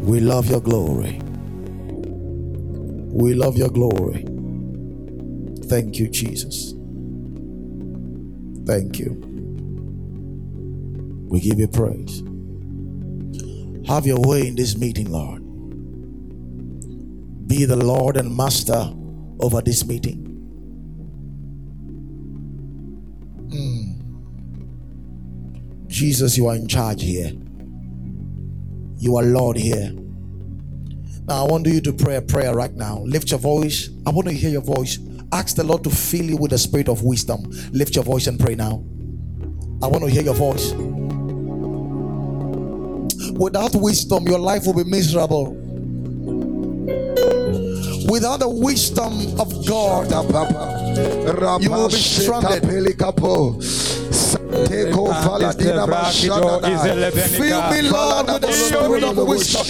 We love your glory. We love your glory. Thank you, Jesus. Thank you. We give you praise. Have your way in this meeting, Lord. Be the Lord and Master over this meeting. Jesus, you are in charge here. You are Lord here. Now I want you to pray a prayer right now. Lift your voice. I want to hear your voice. Ask the Lord to fill you with the spirit of wisdom. Lift your voice and pray now. I want to hear your voice. Without wisdom, your life will be miserable. Without the wisdom of God, you will be stranded. Fill me, Lord, with the spirit of wisdom.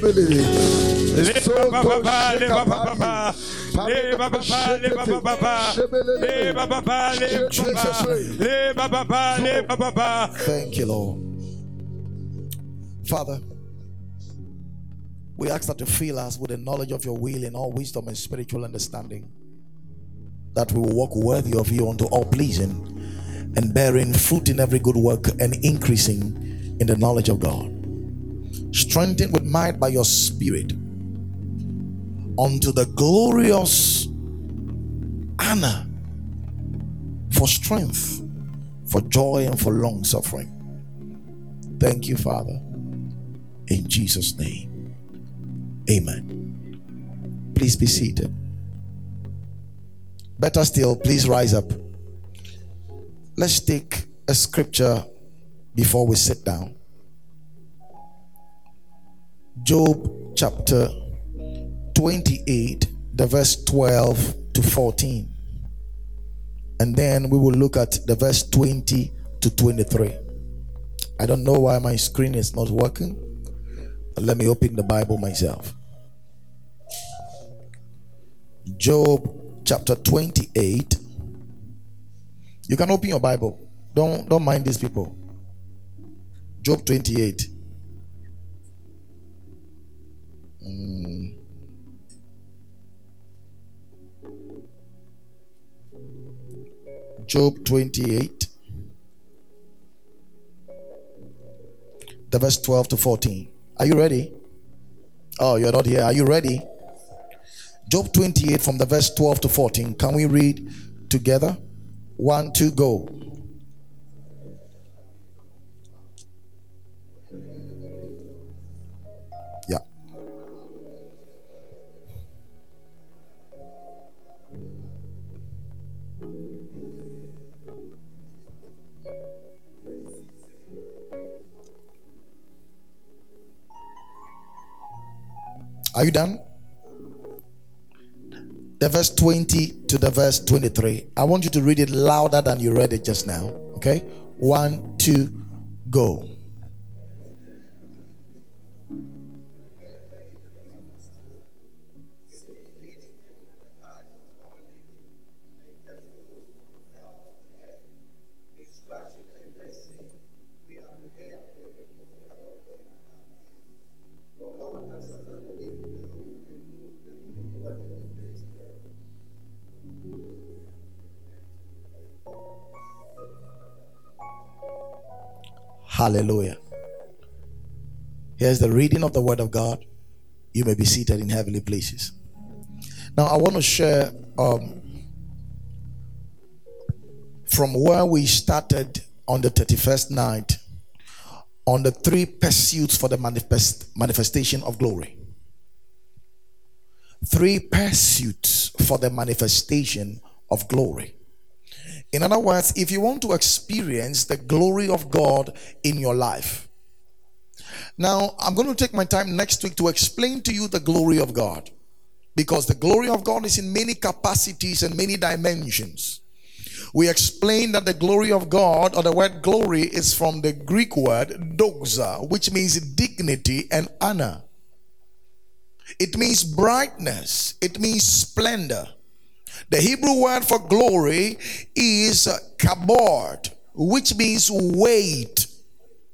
Thank you, Lord. Father, we ask that you fill us with the knowledge of your will in all wisdom and spiritual understanding, that we will walk worthy of you unto all pleasing, and bearing fruit in every good work and increasing in the knowledge of God, strengthened with might by your spirit, unto the glorious honor, for strength, for joy, and for long suffering. Thank you, Father, in Jesus' name. Amen. Please be seated. Better still, please rise up. Let's take a scripture before we sit down. Job chapter 28, the verse 12 to 14. And then we will look at the verse 20 to 23. I don't know why my screen is not working. But let me open the Bible myself. Job chapter 28. You can open your Bible. Don't mind these people. Job 28. Job 28. The verse 12 to 14. Are you ready? Oh, you're not here. Are you ready? Job 28 from the verse 12 to 14. Can we read together? 1, 2, go. Yeah. Are you done? The verse 20 to the verse 23. I want you to read it louder than you read it just now. Okay? 1, 2, go. Hallelujah. Here's the reading of the word of God. You may be seated in heavenly places. Now I want to share from where we started on the 31st night on the 3 pursuits for the manifestation of glory. 3 pursuits for the manifestation of glory. In other words, if you want to experience the glory of God in your life. Now, I'm going to take my time next week to explain to you the glory of God, because the glory of God is in many capacities and many dimensions. We explained that the glory of God, or the word glory, is from the Greek word doxa, which means dignity and honor. It means brightness. It means splendor. The Hebrew word for glory is kabod, which means weight.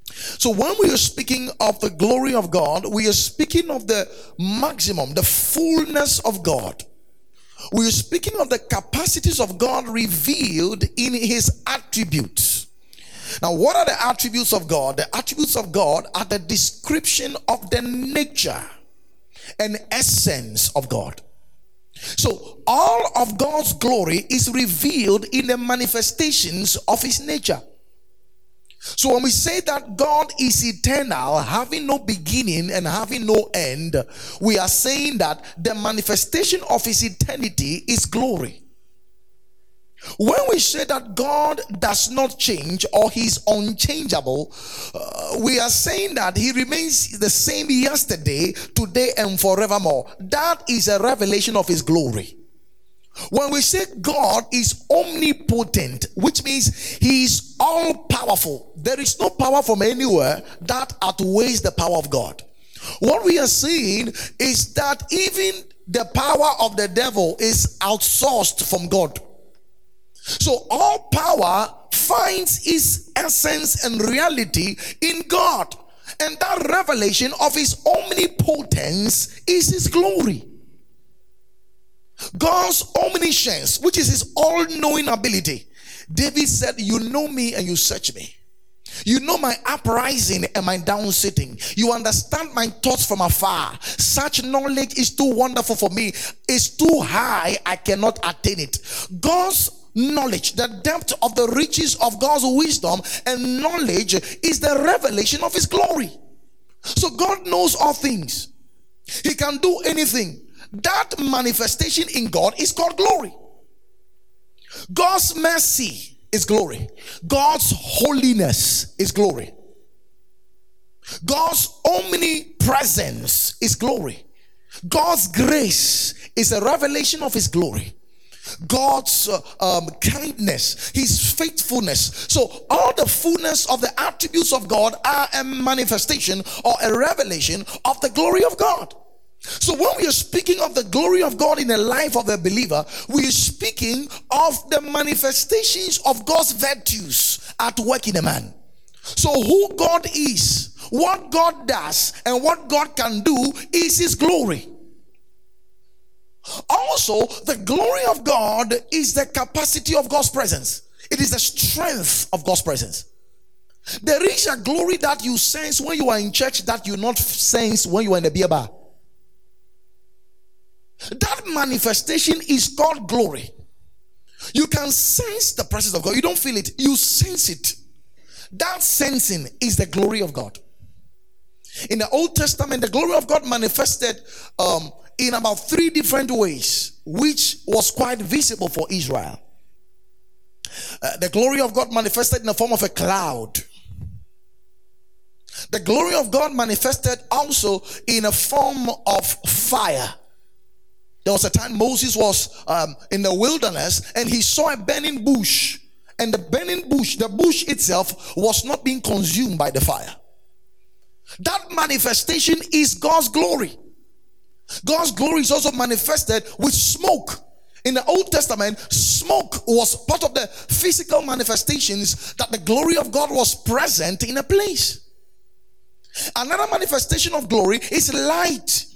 So when we are speaking of the glory of God, we are speaking of the maximum, the fullness of God. We are speaking of the capacities of God revealed in his attributes. Now, what are the attributes of God? The attributes of God are the description of the nature and essence of God. So all of God's glory is revealed in the manifestations of his nature. So when we say that God is eternal, having no beginning and having no end, we are saying that the manifestation of his eternity is glory. When we say that God does not change or he's unchangeable, we are saying that he remains the same yesterday, today, and forevermore. That is a revelation of his glory. When we say God is omnipotent, which means he is all powerful, there is no power from anywhere that outweighs the power of God. What we are seeing is that even the power of the devil is outsourced from God. So all power finds its essence and reality in God, and that revelation of his omnipotence is his glory. God's omniscience, which is his all-knowing ability. David said, you know me and you search me. You know my uprising and my down sitting. You understand my thoughts from afar. Such knowledge is too wonderful for me. It's too high, I cannot attain it. God's knowledge, the depth of the riches of God's wisdom and knowledge is the revelation of his glory. So God knows all things. He can do anything. That manifestation in God is called glory. God's mercy is glory. God's holiness is glory. God's omnipresence is glory. God's grace is a revelation of his glory. God's kindness, his faithfulness. So all the fullness of the attributes of God are a manifestation or a revelation of the glory of God. So when we are speaking of the glory of God in the life of a believer, we are speaking of the manifestations of God's virtues at work in a man. So who God is, what God does, and what God can do is his glory. Also, the glory of God is the capacity of God's presence. It is the strength of God's presence. There is a glory that you sense when you are in church that you not sense when you are in a beer bar. That manifestation is called glory. You can sense the presence of God. You don't feel it, you sense it. That sensing is the glory of God. In the Old Testament, the glory of God manifested in about 3 different ways, which was quite visible for Israel. The glory of God manifested in the form of a cloud. The glory of God manifested also in a form of fire. There was a time Moses was in the wilderness and he saw a burning bush. And the burning bush, the bush itself was not being consumed by the fire. That manifestation is God's glory. God's glory is also manifested with smoke. In the Old Testament, smoke was part of the physical manifestations that the glory of God was present in a place. Another manifestation of glory is light.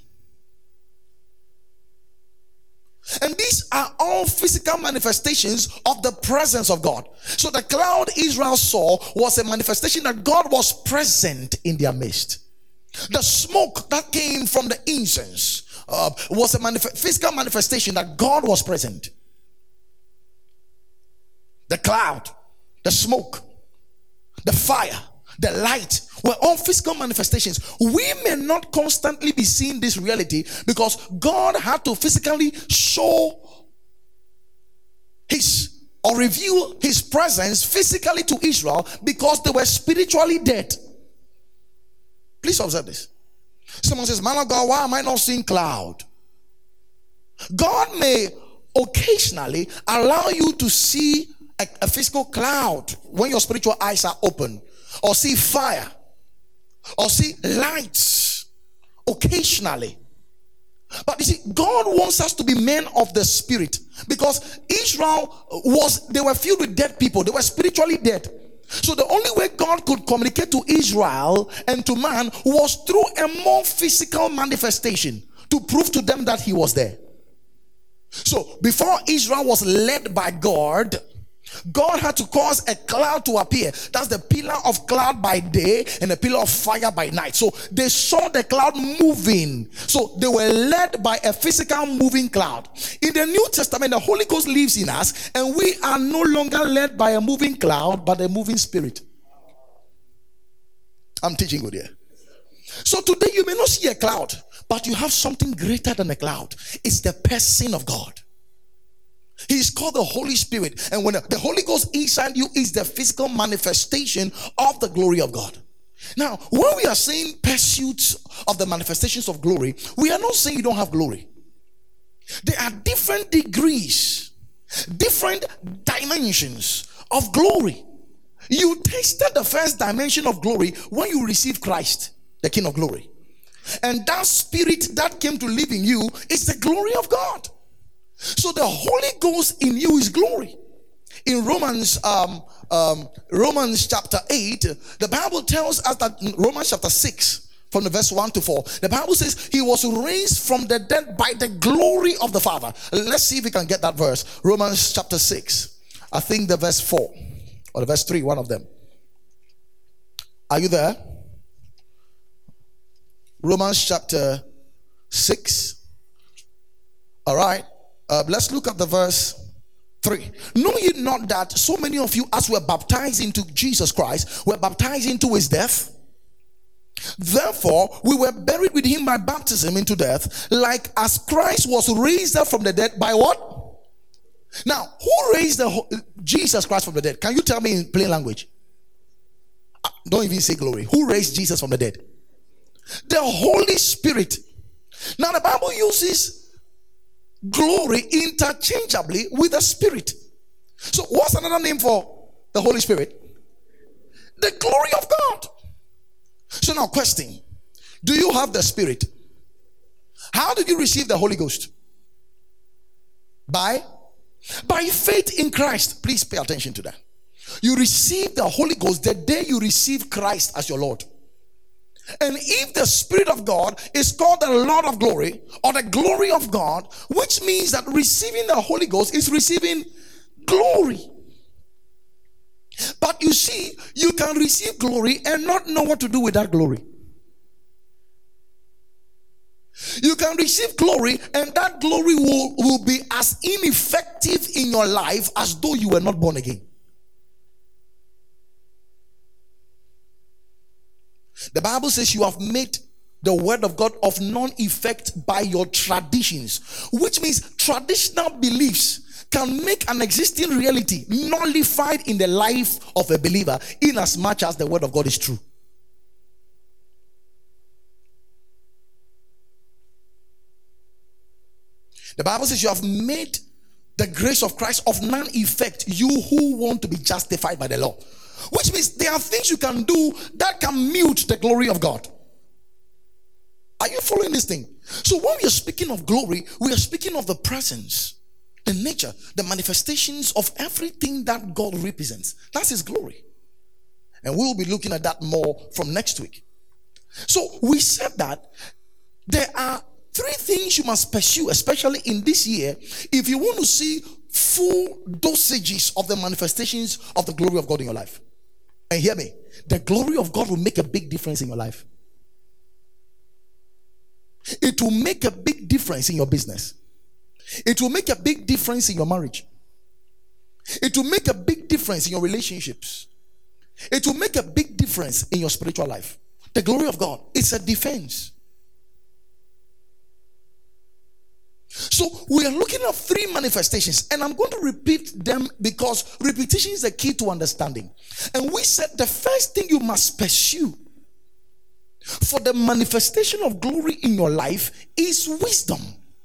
And these are all physical manifestations of the presence of God. So the cloud Israel saw was a manifestation that God was present in their midst. The smoke that came from the incense was a physical manifestation that God was present. The cloud, the smoke, the fire, the light were all physical manifestations. We may not constantly be seeing this reality because God had to physically show his or reveal his presence physically to Israel because they were spiritually dead. Please observe this. Someone says, man of God, why am I not seeing cloud? God may occasionally allow you to see a physical cloud when your spiritual eyes are open, or see fire, or see lights occasionally. But you see, God wants us to be men of the spirit, because Israel they were filled with dead people. They were spiritually dead. So the only way God could communicate to Israel and to man was through a more physical manifestation to prove to them that he was there. So before Israel was led by God, God had to cause a cloud to appear. That's the pillar of cloud by day and a pillar of fire by night. So they saw the cloud moving. So they were led by a physical moving cloud. In the New Testament, the Holy Ghost lives in us, and we are no longer led by a moving cloud, but a moving spirit. I'm teaching good here. So today you may not see a cloud, but you have something greater than a cloud. It's the person of God. He is called the Holy Spirit. And when the Holy Ghost inside you is the physical manifestation of the glory of God. Now, when we are saying pursuits of the manifestations of glory, we are not saying you don't have glory. There are different degrees, different dimensions of glory. You tasted the first dimension of glory when you received Christ, the King of glory. And that spirit that came to live in you is the glory of God. So the Holy Ghost in you is glory. In Romans chapter 8, the Bible tells us that in Romans chapter 6, from the verse 1 to 4, the Bible says he was raised from the dead by the glory of the Father. Let's see if we can get that verse. Romans chapter 6, I think the verse 4 or the verse 3, one of them. Are you there? Romans chapter 6. All right. Let's look at the verse 3. Know ye not that so many of you, as were baptized into Jesus Christ, were baptized into his death? Therefore, we were buried with him by baptism into death, like as Christ was raised up from the dead by what? Now, who raised Jesus Christ from the dead? Can you tell me in plain language? Don't even say glory. Who raised Jesus from the dead? The Holy Spirit. Now, the Bible uses glory interchangeably with the Spirit. So what's another name for the Holy Spirit? The glory of God. So now question, do you have the Spirit? How did you receive the Holy Ghost? By faith in Christ. Please pay attention to that. You receive the Holy Ghost the day you receive Christ as your Lord. And if the Spirit of God is called the Lord of glory or the glory of God, which means that receiving the Holy Ghost is receiving glory. But you see, you can receive glory and not know what to do with that glory. You can receive glory and that glory will be as ineffective in your life as though you were not born again. The Bible says you have made the word of God of none effect by your traditions, which means traditional beliefs can make an existing reality nullified in the life of a believer, in as much as the word of God is true. The Bible says you have made the grace of Christ of none effect, you who want to be justified by the law. Which means there are things you can do that can mute the glory of God. Are you following this thing? So when we are speaking of glory, we are speaking of the presence, the nature, the manifestations of everything that God represents. That's his glory. And we will be looking at that more from next week. So we said that there are 3 things you must pursue, especially in this year, if you want to see full dosages of the manifestations of the glory of God in your life. And hear me, the glory of God will make a big difference in your life. It will make a big difference in your business. It will make a big difference in your marriage. It will make a big difference in your relationships. It will make a big difference in your spiritual life. The glory of God is a defense. So we are looking at 3 manifestations, and I'm going to repeat them because repetition is the key to understanding. And we said the first thing you must pursue for the manifestation of glory in your life is wisdom.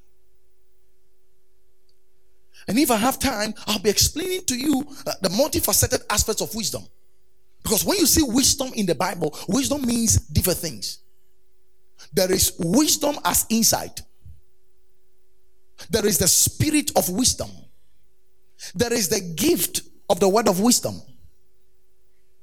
And if I have time, I'll be explaining to you the multifaceted aspects of wisdom. Because when you see wisdom in the Bible, wisdom means different things. There is wisdom as insight. There is the spirit of wisdom. There is the gift of the word of wisdom.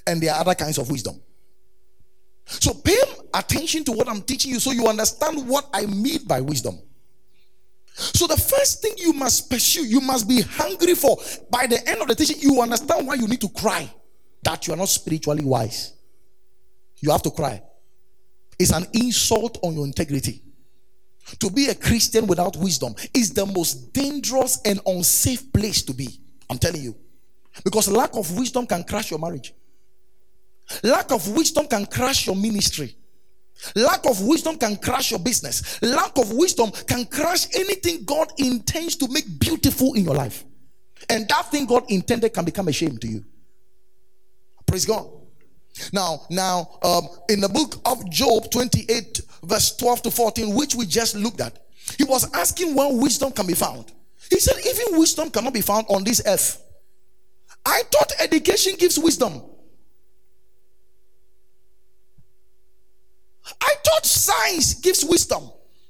And there are other kinds of wisdom. So pay attention to what I'm teaching you so you understand what I mean by wisdom. So the first thing you must pursue, you must be hungry for. By the end of the teaching, you understand why you need to cry that you are not spiritually wise. You have to cry. It's an insult on your integrity. To be a Christian without wisdom is the most dangerous and unsafe place to be. I'm telling you. Because lack of wisdom can crash your marriage. Lack of wisdom can crash your ministry. Lack of wisdom can crash your business. Lack of wisdom can crash anything God intends to make beautiful in your life. And that thing God intended can become a shame to you. Praise God. Now, in the book of Job 28 verse 12 to 14, which we just looked at, he was asking where wisdom can be found. He said even wisdom cannot be found on this earth. I thought education gives wisdom. I thought science gives wisdom.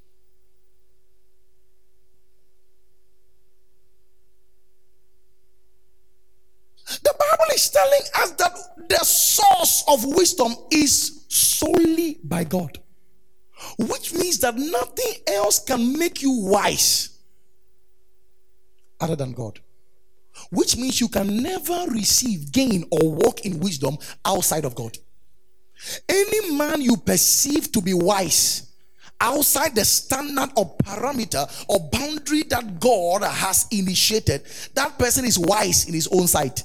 The Bible is telling us that the source of wisdom is solely by God, which means that nothing else can make you wise other than God, which means you can never receive, gain, or walk in wisdom outside of God. Any man you perceive to be wise outside the standard or parameter or boundary that God has initiated, that person is wise in his own sight.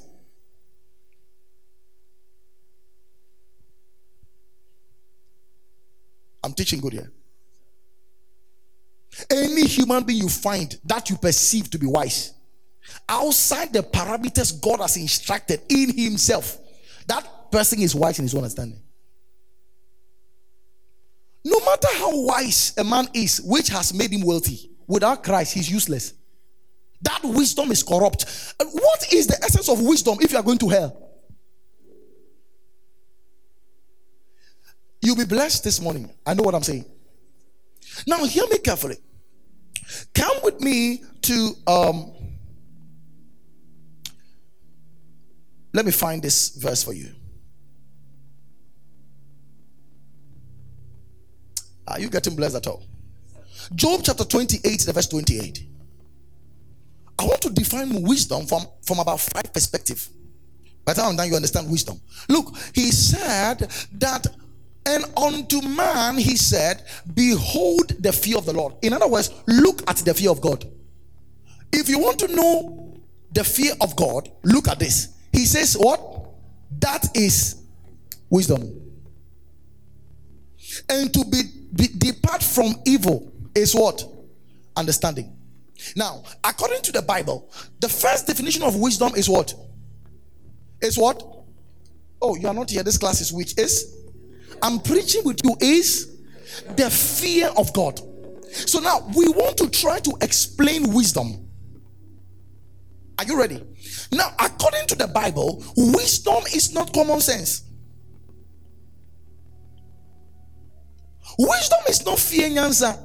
I'm teaching good here. Any human being you find that you perceive to be wise outside the parameters God has instructed in himself, that person is wise in his own understanding. No matter how wise a man is, which has made him wealthy, without Christ he's useless. That wisdom is corrupt. What is the essence of wisdom if you are going to hell? You'll be blessed this morning. I know what I'm saying. Now hear me carefully. Come with me to let me find this verse for you. Are you getting blessed at all? Job chapter 28, the verse 28. I want to define wisdom from about 5 perspectives. By the time I'm done, you understand wisdom. Look, he said that, and unto man he said, behold the fear of the Lord. In other words, look at the fear of God. If you want to know the fear of God, look at this. He says what? That is wisdom. And to depart from evil is what? Understanding. Now, according to the Bible, the first definition of wisdom is what? Is what? Oh, you are not here. This class is which is? I'm preaching with you is the fear of God. So now we want to try to explain wisdom. Are you ready? Now, according to the Bible, wisdom is not common sense. Wisdom is not fear nyansa.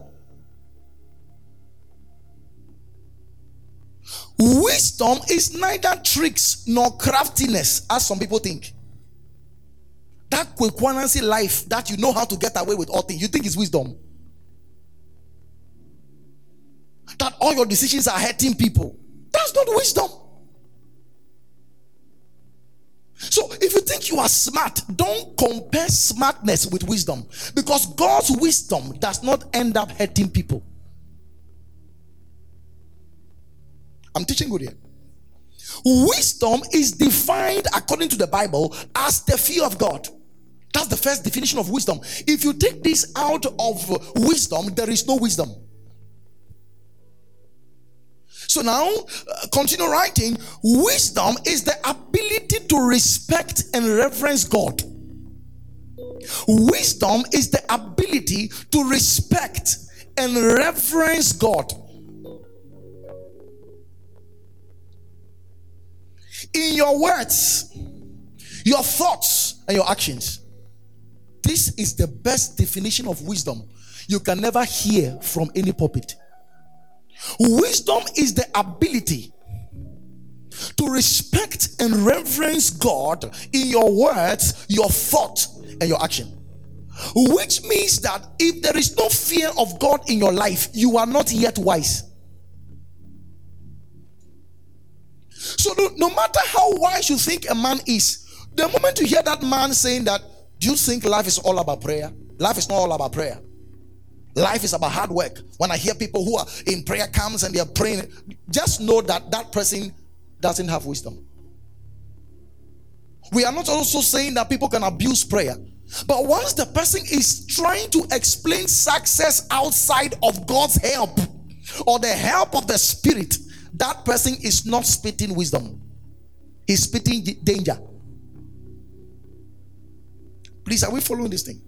Wisdom is neither tricks nor craftiness, as some people think. That quick life that you know how to get away with all things, you think is wisdom. That all your decisions are hurting people, that's not wisdom. So if you think you are smart, don't compare smartness with wisdom, because God's wisdom does not end up hurting people. I'm teaching good here. Wisdom is defined according to the Bible as the fear of God. That's the first definition of wisdom. If you take this out of wisdom, there is no wisdom. So now, continue writing. Wisdom is the ability to respect and reverence God. Wisdom is the ability to respect and reverence God. In your words, your thoughts, and your actions. This is the best definition of wisdom you can never hear from any pulpit. Wisdom is the ability to respect and reverence God in your words, your thought, and your action. Which means that if there is no fear of God in your life, you are not yet wise. So no matter how wise you think a man is, the moment you hear that man saying that, do you think life is all about prayer? Life is not all about prayer. Life is about hard work. When I hear people who are in prayer camps and they are praying, just know that that person doesn't have wisdom. We are not also saying that people can abuse prayer. But once the person is trying to explain success outside of God's help or the help of the Spirit, that person is not spitting wisdom. He's spitting danger. Please, are we following this thing?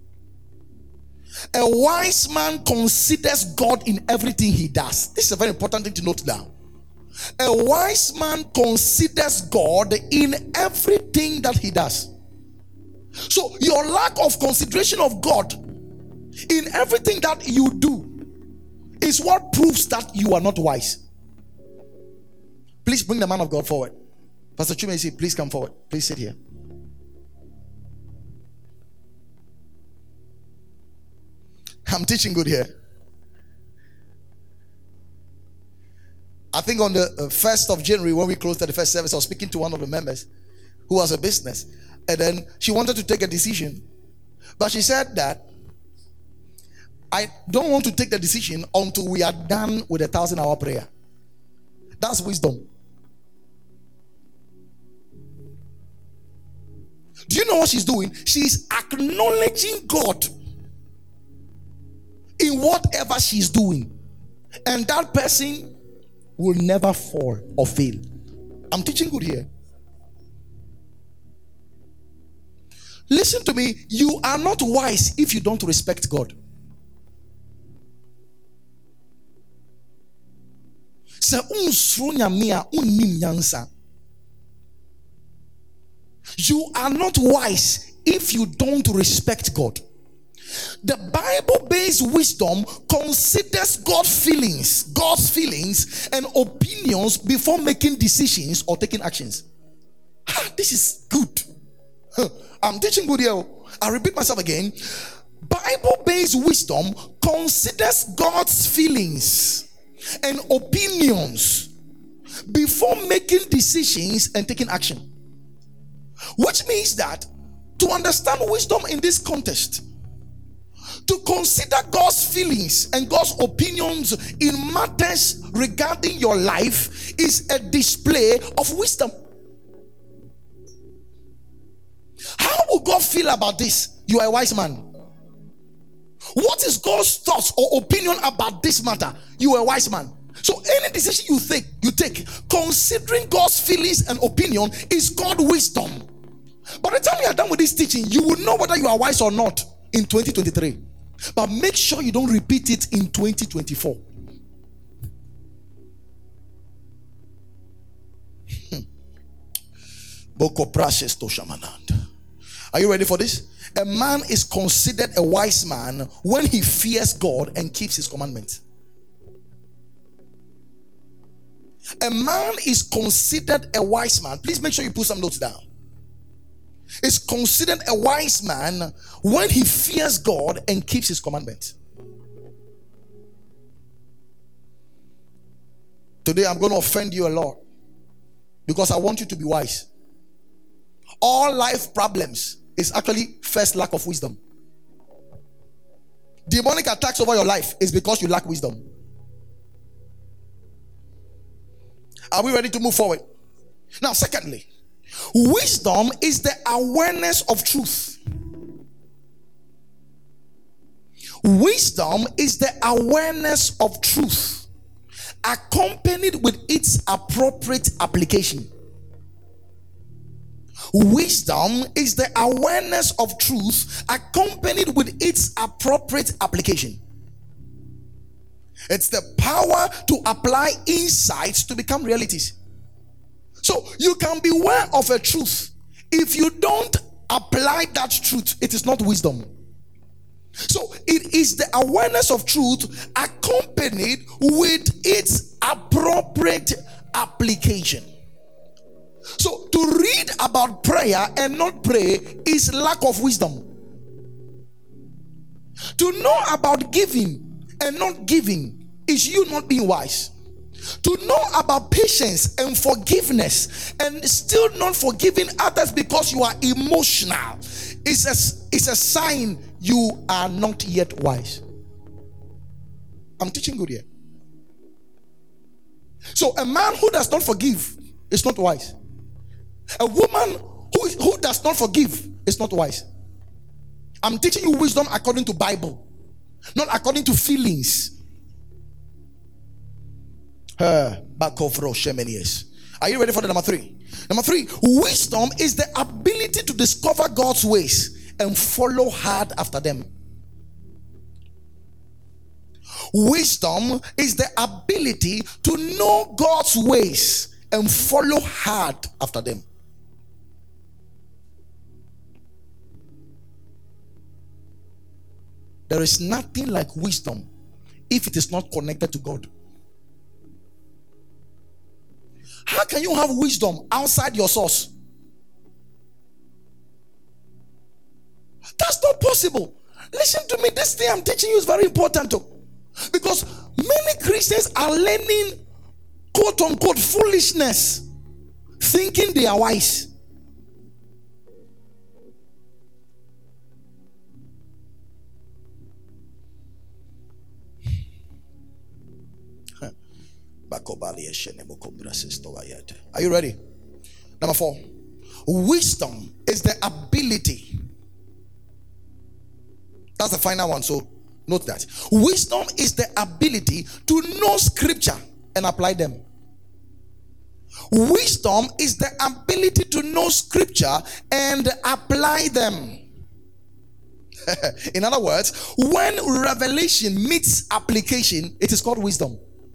A wise man considers God in everything he does. This is a very important thing to note down. A wise man considers God in everything that he does. So your lack of consideration of God in everything that you do is what proves that you are not wise. Please bring the man of God forward. Pastor Chumesi, please come forward. Please sit here. I'm teaching good here. I think on the 1st of January, when we closed at the first service, I was speaking to one of the members who has a business. And then she wanted to take a decision. But she said that I don't want to take the decision until we are done with a 1,000-hour prayer. That's wisdom. Do you know what she's doing? She's acknowledging God in whatever she's doing. And that person will never fall or fail. I'm teaching good here. Listen to me. You are not wise if you don't respect God. You are not wise if you don't respect God. The Bible-based wisdom considers God's feelings and opinions before making decisions or taking actions. This is good. I'm teaching good here. I repeat myself again. Bible-based wisdom considers God's feelings and opinions before making decisions and taking action. Which means that to understand wisdom in this context, to consider God's feelings and God's opinions in matters regarding your life is a display of wisdom. How will God feel about this? You are a wise man. What is God's thoughts or opinion about this matter? You are a wise man. So any decision you take considering God's feelings and opinion is called wisdom. By the time you are done with this teaching, you will know whether you are wise or not in 2023. But make sure you don't repeat it in 2024. Are you ready for this? A man is considered a wise man when he fears God and keeps his commandments. A man is considered a wise man. Please make sure you put some notes down. Is considered a wise man when he fears God and keeps his commandments. Today I'm going to offend you a lot because I want you to be wise. All life problems is actually first lack of wisdom. Demonic attacks over your life is because you lack wisdom. Are we ready to move forward? Now, secondly, wisdom is the awareness of truth. Wisdom is the awareness of truth, accompanied with its appropriate application. Wisdom is the awareness of truth, accompanied with its appropriate application. It's the power to apply insights to become realities. So you can be aware of a truth. If you don't apply that truth, it is not wisdom. So it is the awareness of truth accompanied with its appropriate application. So to read about prayer and not pray is lack of wisdom. To know about giving and not giving is you not being wise. To know about patience and forgiveness and still not forgiving others because you are emotional is a sign you are not yet wise. I'm teaching good here. So a man who does not forgive is not wise. A woman who does not forgive is not wise. I'm teaching you wisdom according to Bible, not according to feelings. Back of years. Are you ready for the number 3? Number 3, wisdom is the ability to discover God's ways and follow hard after them. Wisdom is the ability to know God's ways and follow hard after them. There is nothing like wisdom if it is not connected to God. How can you have wisdom outside your source? That's not possible. Listen to me, this thing I'm teaching you is very important too. Because many Christians are learning quote unquote foolishness, thinking they are wise. Are you ready? Number 4, wisdom is the ability. That's the final one, so note that. Wisdom is the ability to know scripture and apply them. Wisdom is the ability to know scripture and apply them. In other words, when revelation meets application, it is called wisdom.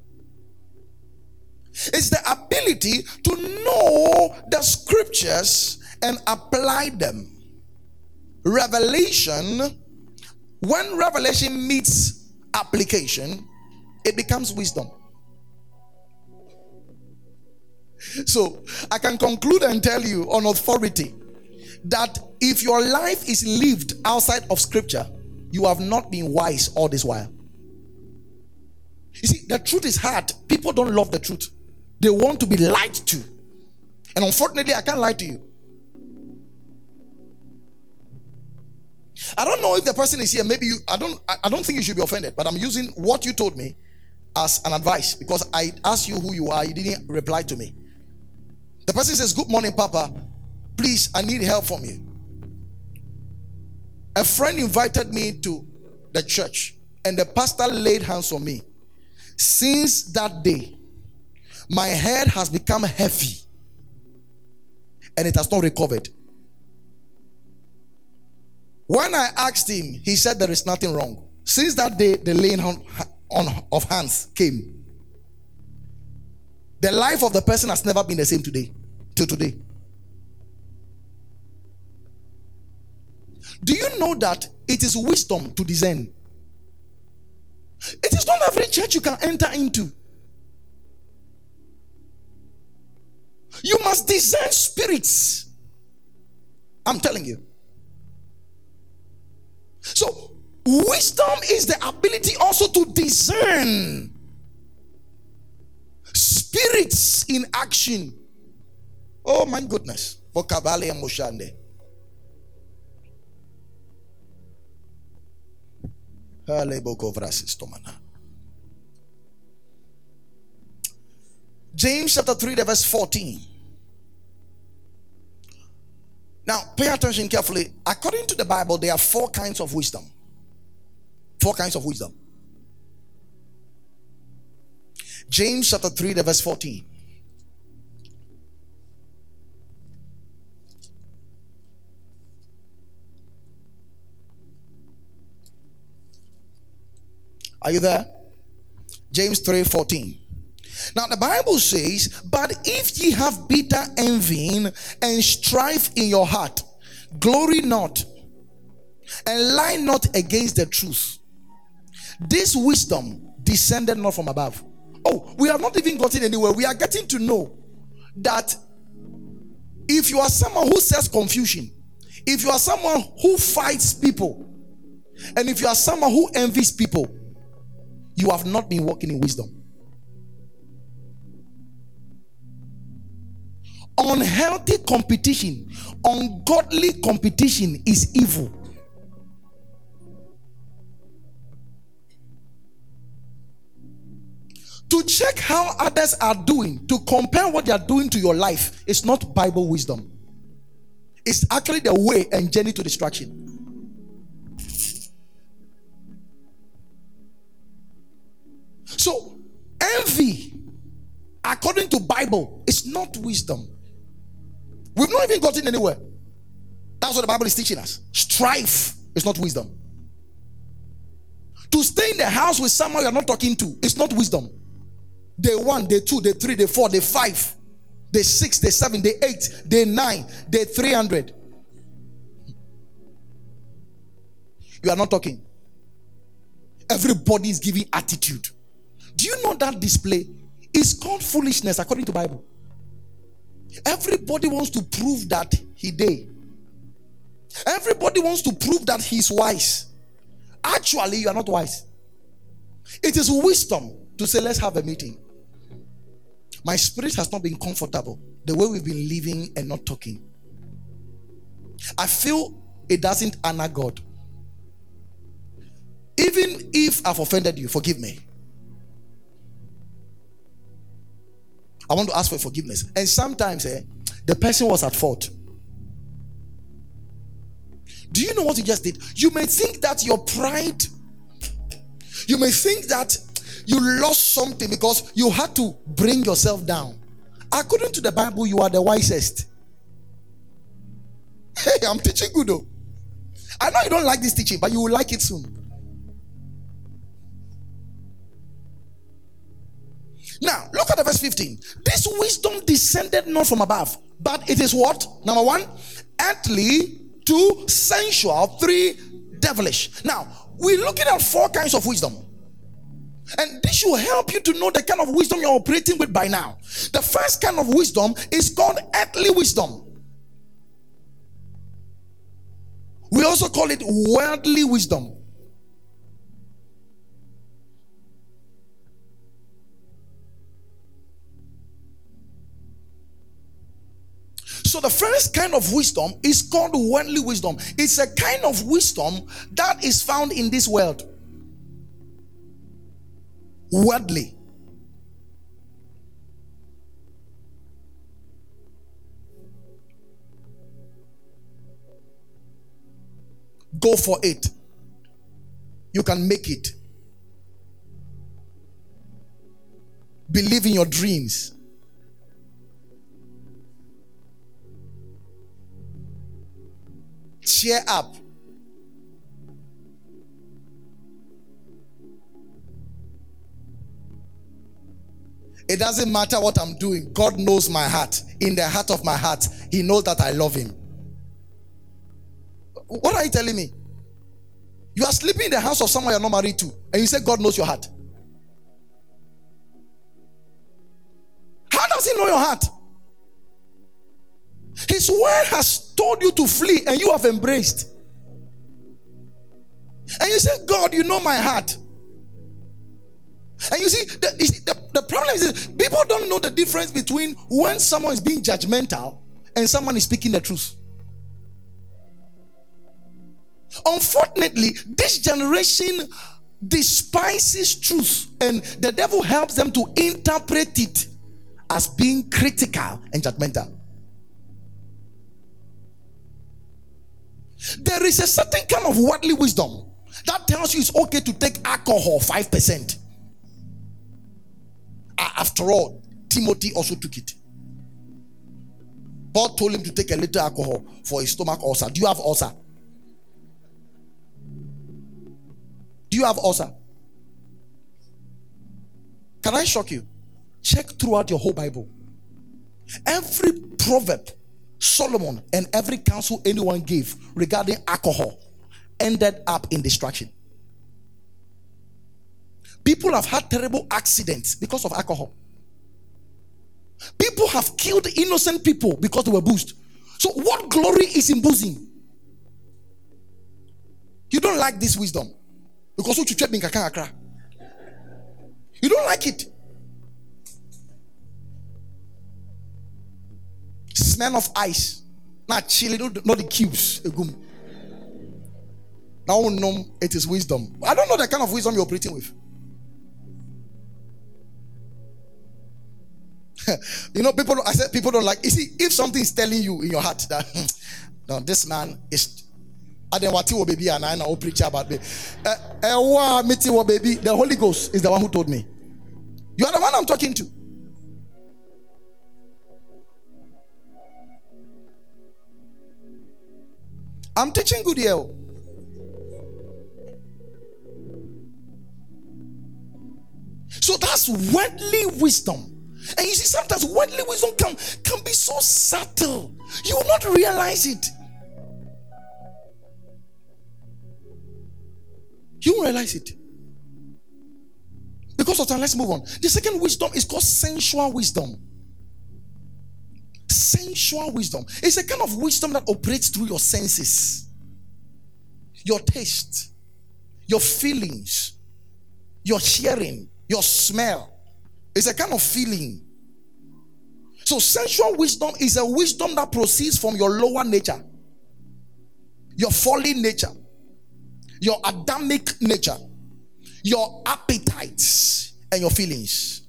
It's the ability to know the scriptures and apply them. Revelation, when revelation meets application, it becomes wisdom. So I can conclude and tell you on authority that if your life is lived outside of scripture, you have not been wise all this while. You see, the truth is hard. People don't love the truth. They want to be lied to. And unfortunately, I can't lie to you. I don't know if the person is here. Maybe you, I don't think you should be offended, but I'm using what you told me as an advice because I asked you who you are. You didn't reply to me. The person says, "Good morning, Papa. Please, I need help from you." A friend invited me to the church and the pastor laid hands on me. Since that day, my head has become heavy and it has not recovered. When I asked him, he said there is nothing wrong. Since that day, the laying on of hands came. The life of the person has never been the same till today. Do you know that it is wisdom to discern? It is not every church you can enter into. You must discern spirits. I'm telling you. So, wisdom is the ability also to discern spirits in action. Oh my goodness. Vocabale and Moshande. James chapter 3, verse 14. Now, pay attention carefully. According to the Bible, there are 4 kinds of wisdom. 4 kinds of wisdom. James chapter 3, verse 14. Are you there? James 3:14. Now the Bible says, "But if ye have bitter envying and strife in your heart, glory not, and lie not against the truth. This wisdom descended not from above." Oh, we have not even gotten anywhere. We are getting to know that If you are someone who says confusion, if you are someone who fights people, and if you are someone who envies people, you have not been walking in wisdom. Unhealthy competition, ungodly competition is evil. To check how others are doing, to compare what they are doing to your life, is not Bible wisdom. It's actually the way and journey to distraction. So, envy, according to Bible, is not wisdom. We've not even gotten anywhere. That's what the Bible is teaching us. Strife is not wisdom. To stay in the house with someone you're not talking to is not wisdom. Day 1, day 2, day 3, day 4, day 5, day 6, day 7, day 8, day 9, day 300. You are not talking. Everybody is giving attitude. Do you know that display is called foolishness according to Bible? Everybody wants to prove that he did. Everybody wants to prove that he's wise. Actually, you are not wise. It is wisdom to say, let's have a meeting. My spirit has not been comfortable the way we've been living and not talking. I feel it doesn't honor God. Even if I've offended you, forgive me. I want to ask for forgiveness. And sometimes the person was at fault. Do you know what you just did? You may think that your pride, you may think that you lost something because you had to bring yourself down. According to the Bible, you are the wisest. Hey, I'm teaching good though. I know you don't like this teaching, but you will like it soon. Now, look at the verse 15. This wisdom descended not from above, but it is what? Number 1, earthly, 2, sensual, 3, devilish. Now, we're looking at 4 kinds of wisdom. And this should help you to know the kind of wisdom you're operating with by now. The first kind of wisdom is called earthly wisdom. We also call it worldly wisdom. So the first kind of wisdom is called worldly wisdom. It's a kind of wisdom that is found in this world. Worldly. Go for it. You can make it. Believe in your dreams. Cheer up. It doesn't matter what I'm doing. God knows my heart. In the heart of my heart, He knows that I love Him. What are you telling me? You are sleeping in the house of someone you're not married to, and you say God knows your heart. How does He know your heart? His word has told you to flee, and you have embraced. And you say, God, you know my heart. And you see, the problem is that people don't know the difference between when someone is being judgmental and someone is speaking the truth. Unfortunately, this generation despises truth, and the devil helps them to interpret it as being critical and judgmental. There is a certain kind of worldly wisdom that tells you it's okay to take alcohol 5%. After all, Timothy also took it. Paul told him to take a little alcohol for his stomach ulcer. Do you have ulcer? Do you have ulcer? Can I shock you? Check throughout your whole Bible. Every proverb Solomon and every counsel anyone gave regarding alcohol ended up in destruction. People have had terrible accidents because of alcohol. People have killed innocent people because they were boozed. So what glory is in boozing? You don't like this wisdom because you don't like it. Smell of ice, not chili, not the cubes. Now no, it is wisdom. I don't know the kind of wisdom you're operating with. You know, I said people don't like. You see, if something is telling you in your heart that no, this man is, I don't want to baby, and I know preach about me. Baby, the Holy Ghost is the one who told me. You are the one I'm talking to. I'm teaching good here. So that's worldly wisdom. And you see, sometimes worldly wisdom can be so subtle. You will not realize it. You won't realize it. Because of time, let's move on. The second wisdom is called sensual wisdom. Sensual wisdom. It's a kind of wisdom that operates through your senses, your taste, your feelings, your hearing, your smell. It's a kind of feeling. So sensual wisdom is a wisdom that proceeds from your lower nature, your fallen nature, your Adamic nature, your appetites and your feelings.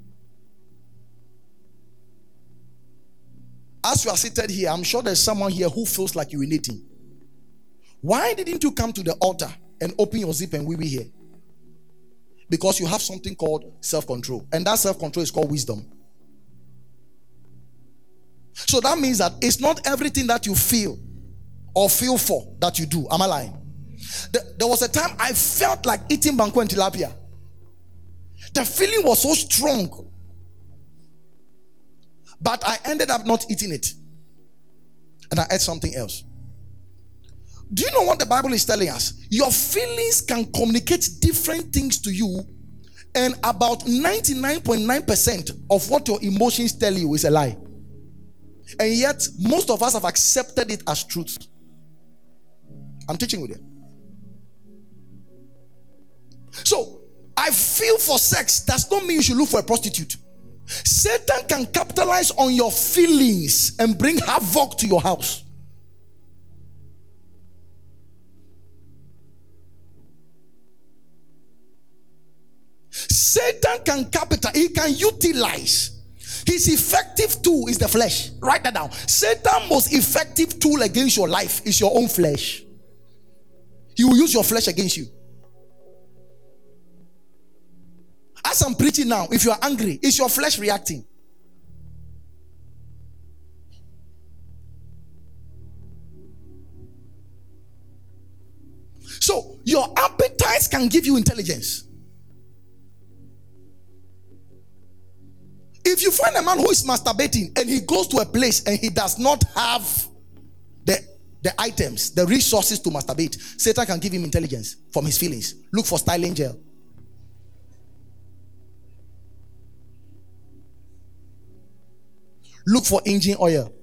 As you are seated here, I'm sure there's someone here who feels like urinating. Why didn't you come to the altar and open your zip and wee here? Because you have something called self-control. And that self-control is called wisdom. So that means that it's not everything that you feel or feel for that you do. Am I lying? There was a time I felt like eating banku and tilapia. The feeling was so strong. But I ended up not eating it. And I ate something else. Do you know what the Bible is telling us? Your feelings can communicate different things to you, and about 99.9% of what your emotions tell you is a lie. And yet, most of us have accepted it as truth. I'm teaching with you. So, I feel for sex does not mean you should look for a prostitute. Satan can capitalize on your feelings and bring havoc to your house. Satan can he can utilize. His effective tool is the flesh. Write that down. Satan's most effective tool against your life is your own flesh. He will use your flesh against you. As I'm preaching now, if you are angry, is your flesh reacting? So your appetites can give you intelligence. If you find a man who is masturbating and he goes to a place and he does not have the items, the resources to masturbate, Satan can give him intelligence from his feelings. Look for styling gel. Look for engine oil.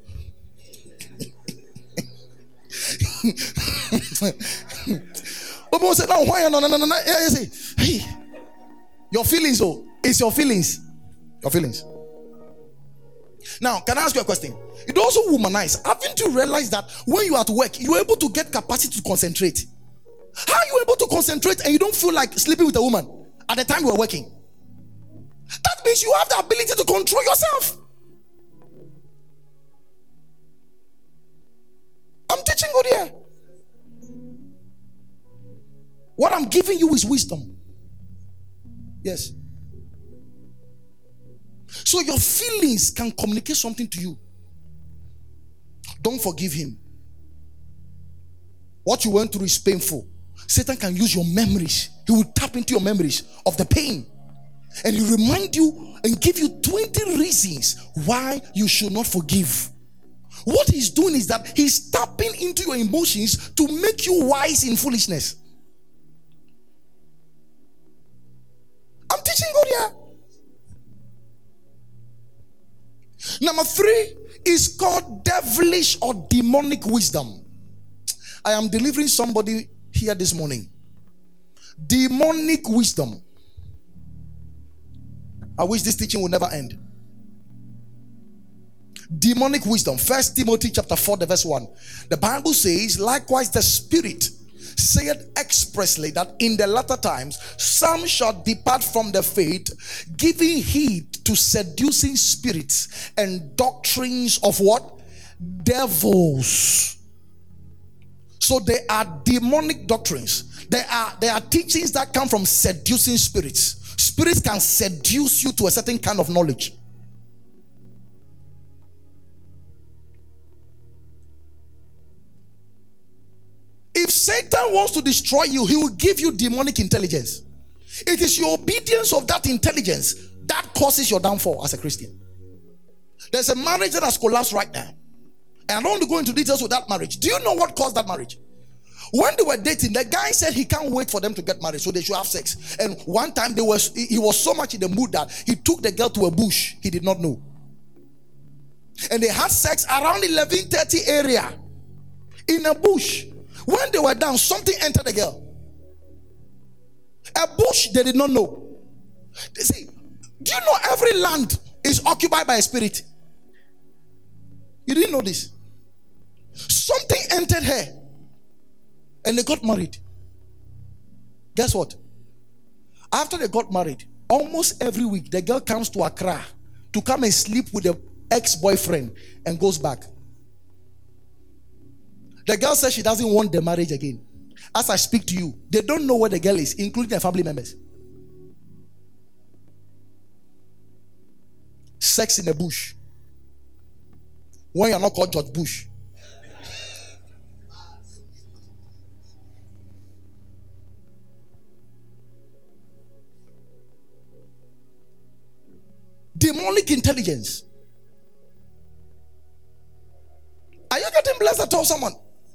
Said, no, why? No. Hey, your feelings, it's your feelings. Your feelings. Now, can I ask you a question? It also womanize. Haven't you realized that when you are at work, you're able to get capacity to concentrate? How are you able to concentrate and you don't feel like sleeping with a woman at the time you are working? That means you have the ability to control yourself. I'm teaching good here. What I'm giving you is wisdom. Yes. So your feelings can communicate something to you. Don't forgive him. What you went through is painful. Satan can use your memories. He will tap into your memories of the pain. And he remind you and give you 20 reasons why you should not forgive. What he's doing is that he's tapping into your emotions to make you wise in foolishness. I'm teaching good here. Number 3 is called devilish or demonic wisdom. I am delivering somebody here this morning. Demonic wisdom. I wish this teaching would never end. Demonic wisdom. 1 Timothy chapter 4, the verse 1. The Bible says, likewise the Spirit saith expressly that in the latter times some shall depart from the faith, giving heed to seducing spirits and doctrines of what? Devils. So they are demonic doctrines. They are teachings that come from seducing spirits. Spirits can seduce you to a certain kind of knowledge. If Satan wants to destroy you, he will give you demonic intelligence. It is your obedience of that intelligence that causes your downfall as a Christian. There's a marriage that has collapsed right now, and I don't want to go into details with that marriage. Do you know what caused that marriage? When they were dating, the guy said he can't wait for them to get married so they should have sex. And one time he was so much in the mood that he took the girl to a bush he did not know, and they had sex around 11:30 area in a bush. When they were down, something entered the girl. A bush they did not know. They say, do you know every land is occupied by a spirit? You didn't know this. Something entered her and they got married. Guess what? After they got married, almost every week the girl comes to Accra to come and sleep with the ex-boyfriend and goes back. The girl says she doesn't want the marriage again. As I speak to you, they don't know where the girl is, including her family members. Sex in the bush. When you're not called George Bush. Demonic intelligence. Are you getting blessed at all, someone?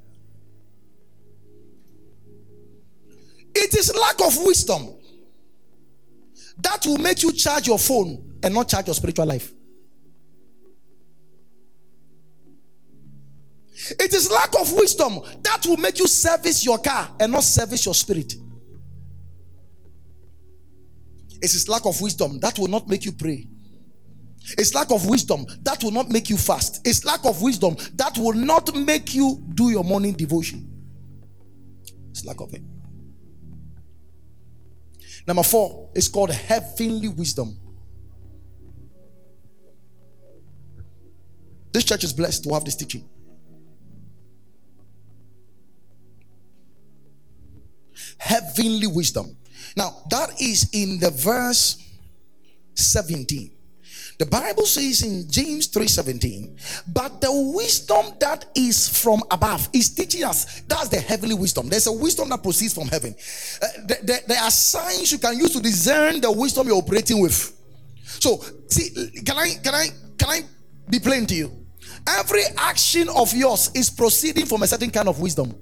It is lack of wisdom that will make you charge your phone and not charge your spiritual life. It is lack of wisdom that will make you service your car and not service your spirit. It is lack of wisdom that will not make you pray. It's lack of wisdom that will not make you fast. It's lack of wisdom that will not make you do your morning devotion. It's lack of it. Number 4 is called heavenly wisdom. This church is blessed to have this teaching. Heavenly wisdom. Now, that is in the verse 17. The Bible says in James 3:17, but the wisdom that is from above is teaching us. That's the heavenly wisdom. There's a wisdom that proceeds from heaven. There are signs you can use to discern the wisdom you're operating with. So, see, can I be plain to you? Every action of yours is proceeding from a certain kind of wisdom.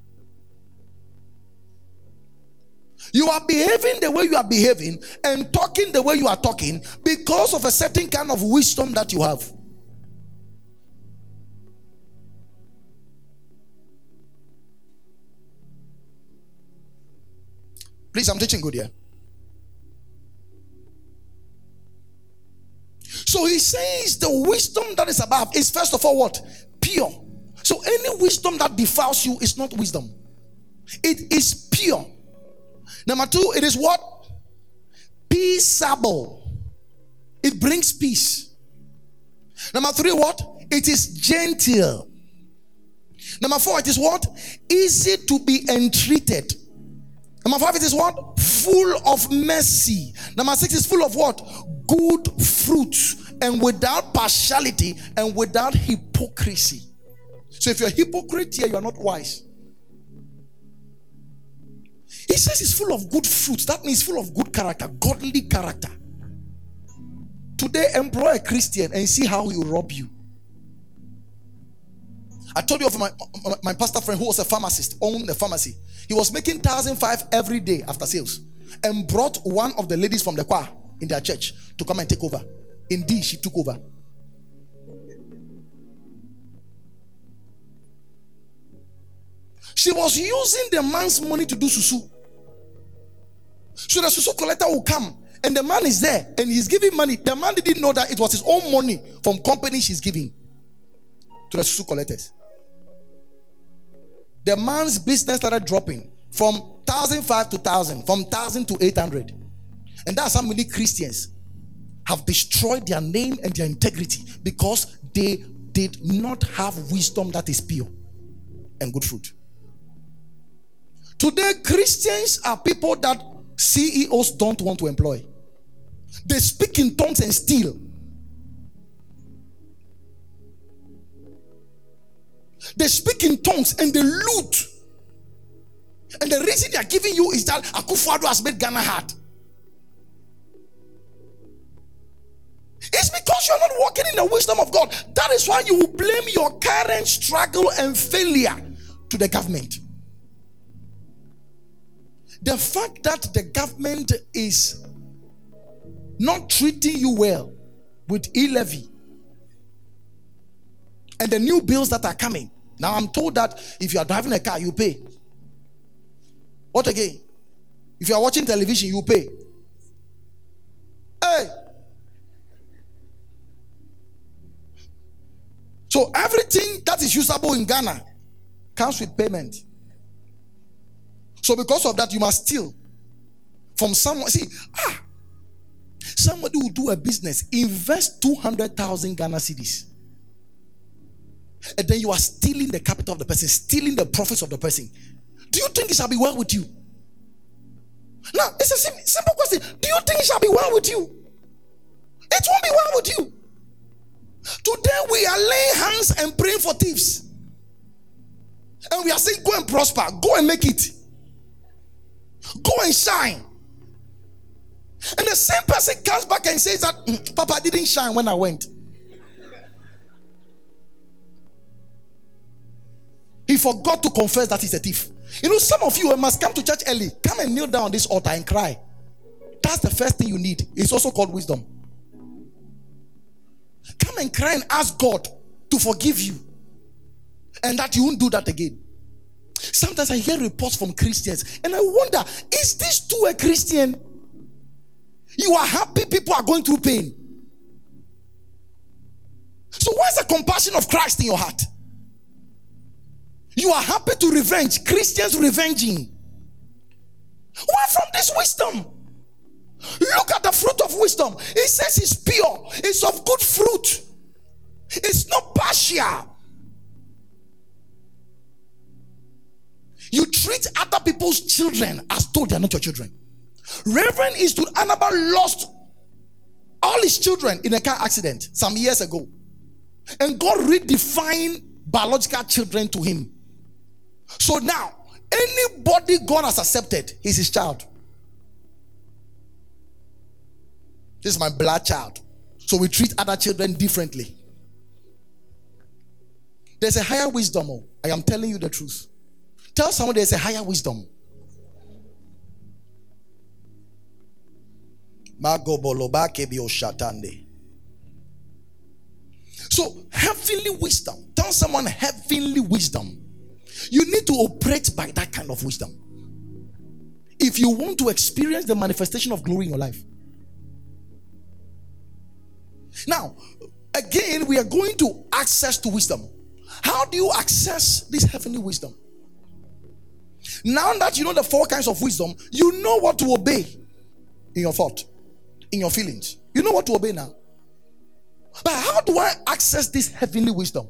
You are behaving the way you are behaving and talking the way you are talking because of a certain kind of wisdom that you have. Please, I'm teaching good here. So he says the wisdom that is above is first of all what? Pure. So any wisdom that defiles you is not wisdom. It is pure. Number 2, it is what? Peaceable. It brings peace. Number 3, what? It is gentle. Number 4, it is what? Easy to be entreated. Number 5, it is what? Full of mercy. Number 6 is full of what? Good fruits, and without partiality and without hypocrisy. So if you're a hypocrite here, you are not wise. He says it's full of good fruits. That means full of good character, godly character. Today, employ a Christian and see how he will rob you. I told you of my pastor friend who was a pharmacist, owned a pharmacy. He was making 1,500 every day after sales, and brought one of the ladies from the choir in their church to come and take over. Indeed, she took over. She was using the man's money to do susu. So the susu collector will come and the man is there and he's giving money. The man didn't know that it was his own money from company she's giving to the susu collectors. The man's business started dropping from 1,500 to 1,000, from 1,000 to 800. And that's how many Christians have destroyed their name and their integrity because they did not have wisdom that is pure and good fruit. Today, Christians are people that CEOs don't want to employ. They speak in tongues and steal. They speak in tongues and they loot. And the reason they are giving you is that Akufo-Addo has made Ghana hard. It's because you're not walking in the wisdom of God. That is why you will blame your current struggle and failure to the government. The fact that the government is not treating you well with e-levy and the new bills that are coming. Now I'm told that if you are driving a car, you pay. What again? If you are watching television, you pay. Hey! So everything that is usable in Ghana comes with payment. So because of that, you must steal from someone. See, somebody will do a business, invest 200,000 Ghana cedis, and then you are stealing the capital of the person, stealing the profits of the person. Do you think it shall be well with you? Now, it's a simple question. Do you think it shall be well with you? It won't be well with you. Today we are laying hands and praying for thieves. And we are saying, go and prosper, go and make it. Go and shine. And the same person comes back and says that Papa didn't shine when I went. He forgot to confess that he's a thief. You know, some of you must come to church early. Come and kneel down on this altar and cry. That's the first thing you need. It's also called wisdom. Come and cry and ask God to forgive you. And that you won't do that again. Sometimes I hear reports from Christians and I wonder, is this too a Christian? You are happy people are going through pain. So where's the compassion of Christ in your heart? You are happy to revenge. Christians revenging. Where from this wisdom? Look at the fruit of wisdom. It says it's pure. It's of good fruit. It's not partial. You treat other people's children as though they are not your children. Reverend Eastwood Annabelle lost all his children in a car accident some years ago. And God redefined biological children to him. So now, anybody God has accepted is his child. This is my blood child. So we treat other children differently. There's a higher wisdom. I am telling you the truth. Tell someone there's a higher wisdom. So, heavenly wisdom. Tell someone heavenly wisdom. You need to operate by that kind of wisdom if you want to experience the manifestation of glory in your life. Now, again, we are going to access to wisdom. How do you access this heavenly wisdom? Now that you know the 4 kinds of wisdom, you know what to obey in your thought, in your feelings. You know what to obey now. But how do I access this heavenly wisdom?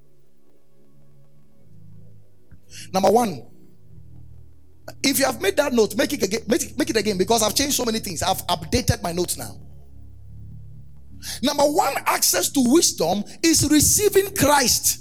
Number 1, if you have made that note, make it again because I've changed so many things. I've updated my notes now. Number 1 access to wisdom is receiving Christ.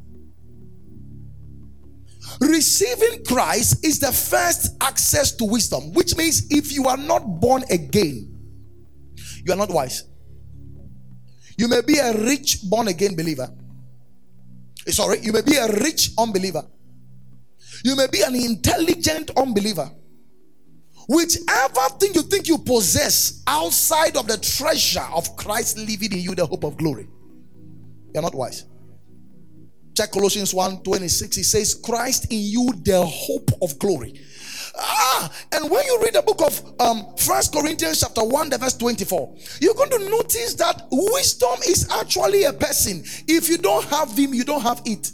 Receiving Christ is the first access to wisdom, which means if you are not born again, you are not wise. You may be a rich born again believer. Sorry, you may be a rich unbeliever. You may be an intelligent unbeliever. Whichever thing you think you possess outside of the treasure of Christ living in you, the hope of glory, you are not wise. Check Colossians 1:26. It says, Christ in you, the hope of glory. And when you read the book of 1 Corinthians chapter 1, the verse 24, you're going to notice that wisdom is actually a person. If you don't have him, you don't have it.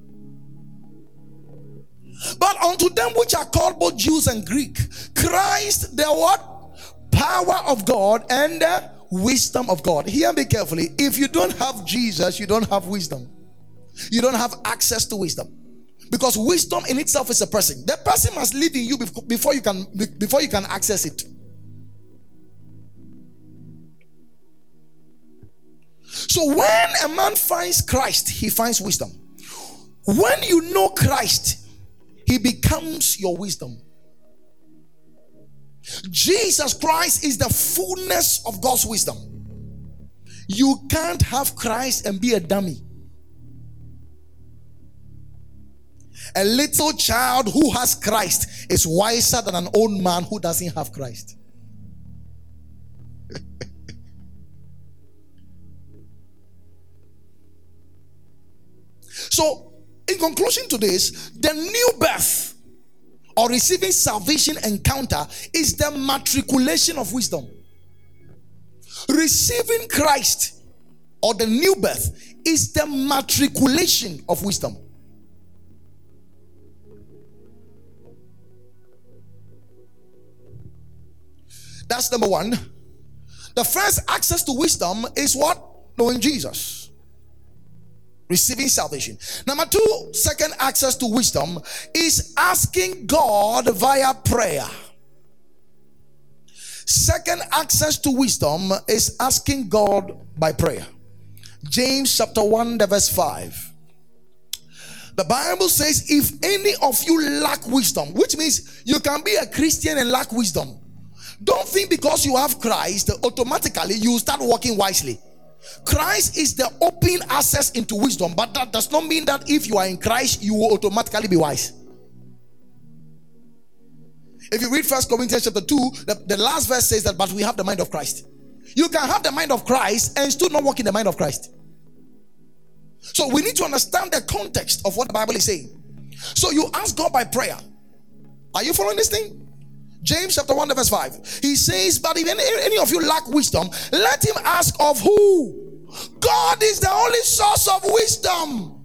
But unto them which are called both Jews and Greek, Christ, the what? Power of God and the wisdom of God. Hear me carefully. If you don't have Jesus, you don't have wisdom. You don't have access to wisdom. Because wisdom in itself is a person. The person must live in you before you can access it. So when a man finds Christ, he finds wisdom. When you know Christ, he becomes your wisdom. Jesus Christ is the fullness of God's wisdom. You can't have Christ and be a dummy. A little child who has Christ is wiser than an old man who doesn't have Christ. So, in conclusion to this, the new birth or receiving salvation encounter is the matriculation of wisdom. Receiving Christ or the new birth is the matriculation of wisdom. That's number one. The first access to wisdom is what? Knowing Jesus. Receiving salvation. Number two, second access to wisdom is asking God via prayer. Second access to wisdom is asking God by prayer. James chapter 1, the verse 5. The Bible says, if any of you lack wisdom, which means you can be a Christian and lack wisdom. Don't think because you have Christ, automatically you start walking wisely. Christ is the open access into wisdom, but that does not mean that if you are in Christ, you will automatically be wise. If you read 1 Corinthians chapter 2, the last verse says that, but we have the mind of Christ. You can have the mind of Christ and still not walk in the mind of Christ. So we need to understand the context of what the Bible is saying. So you ask God by prayer. Are you following this thing? James chapter 1 verse 5. He says, but if any of you lack wisdom, let him ask of who? God is the only source of wisdom.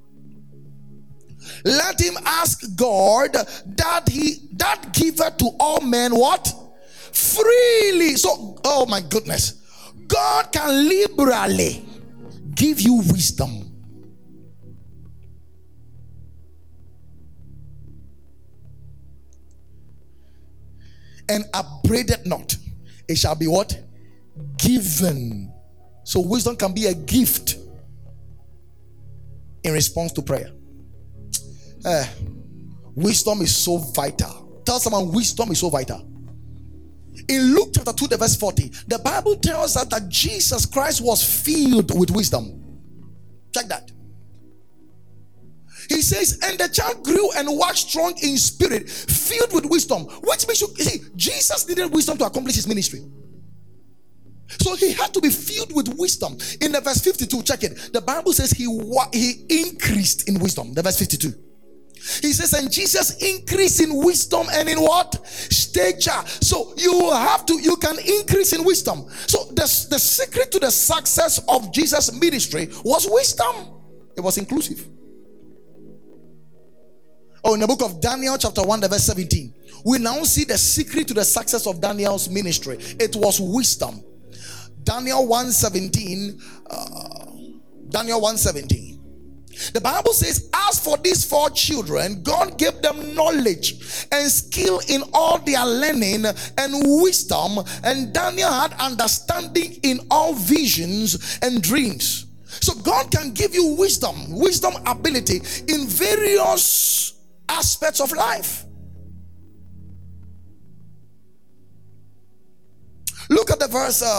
Let him ask God that giveth to all men what? Freely. So, oh my goodness. God can liberally give you wisdom. And upbraided not, it shall be what? Given. So wisdom can be a gift in response to prayer. Wisdom is so vital. Tell someone, wisdom is so vital. In Luke chapter 2, the verse 40, the Bible tells us that Jesus Christ was filled with wisdom. Check that. He says, and the child grew and waxed strong in spirit, filled with wisdom. Which means, you see, Jesus needed wisdom to accomplish his ministry. So he had to be filled with wisdom. In the verse 52, check it. The Bible says he increased in wisdom. The verse 52. He says, and Jesus increased in wisdom and in what? Stature. So you can increase in wisdom. So the secret to the success of Jesus' ministry was wisdom. It was inclusive. Oh, in the book of Daniel chapter 1, the verse 17, we now see the secret to the success of Daniel's ministry. It was wisdom. Daniel 1:17. Daniel 1:17. The Bible says, as for these four children, God gave them knowledge and skill in all their learning and wisdom, and Daniel had understanding in all visions and dreams. So God can give you wisdom ability in various aspects of life. Look at the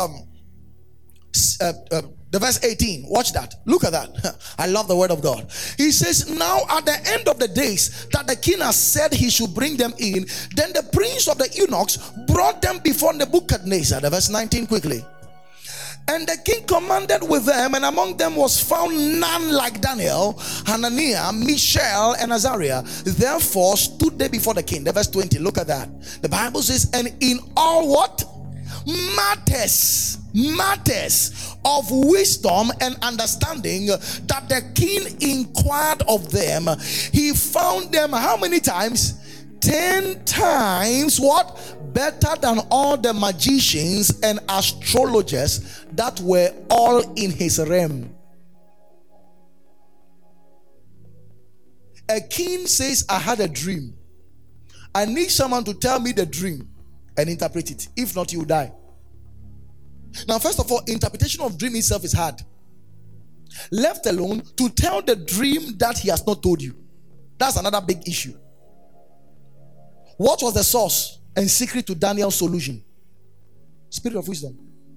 verse 18. Watch that. Look at that. I love the word of God. He says, now at the end of the days that the king has said he should bring them in, then the prince of the eunuchs brought them before Nebuchadnezzar. The verse 19 quickly. And the king commanded with them, and among them was found none like Daniel, Hananiah, Mishael, and Azariah. Therefore stood they before the king. The verse 20, look at that. The Bible says, and in all what? Matters of wisdom and understanding that the king inquired of them, he found them how many times? 10 times what? Better than all the magicians and astrologers that were all in his realm. A king says, I had a dream. I need someone to tell me the dream and interpret it. If not, you die. Now, first of all, interpretation of dream itself is hard. Left alone to tell the dream that he has not told you. That's another big issue. What was the source and secret to Daniel's solution? Spirit of wisdom.